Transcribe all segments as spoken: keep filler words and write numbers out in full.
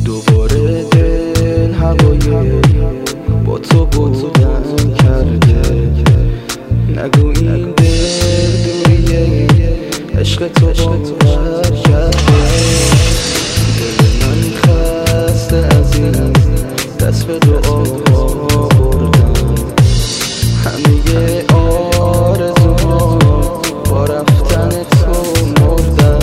دوباره دل هوای با تو بودن کرده. نگو این دل دوریه عشق تو باور کرده. دل من خسته از این دست به دعا بردم. همه آرزوها با رفتن تو مردن.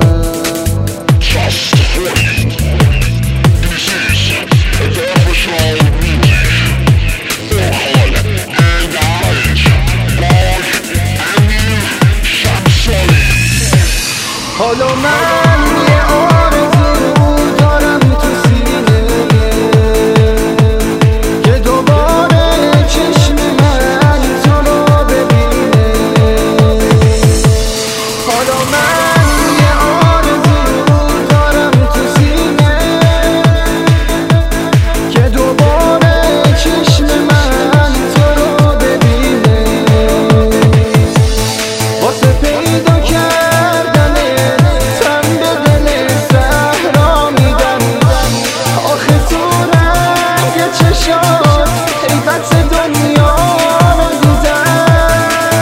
حالا من یه آرزو دارم تو سینه که دوباره چشم من تو رو ببینه. حالا من یه آرزو دارم تو سینه که دوباره چشم من تو رو ببینه. واسه پیدا کردن حیبت دنیا رو دیدم.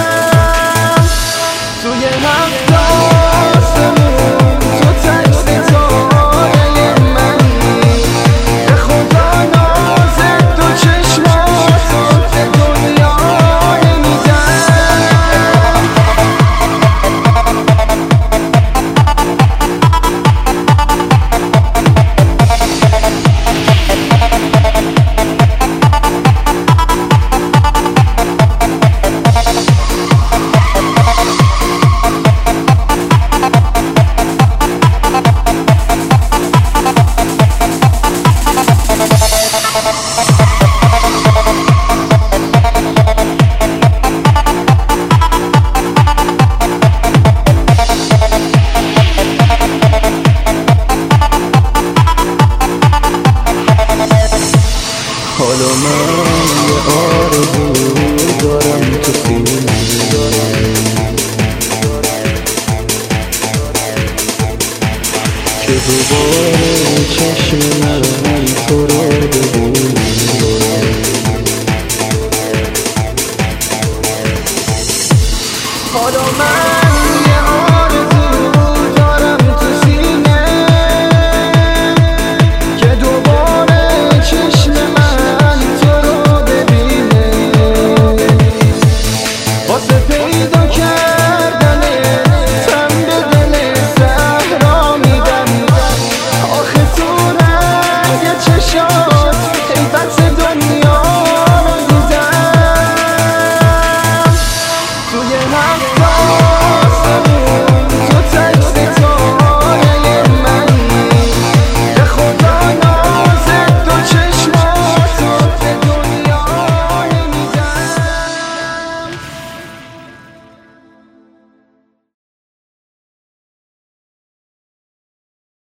توی هفت آسمون تو تک ستاره منی. به خدا ناز دو چشماتو به دنیا نمیدم. حالا من یه آرزو دارم تو سینه که دوباره چشم من تو رو ببینه. حالا من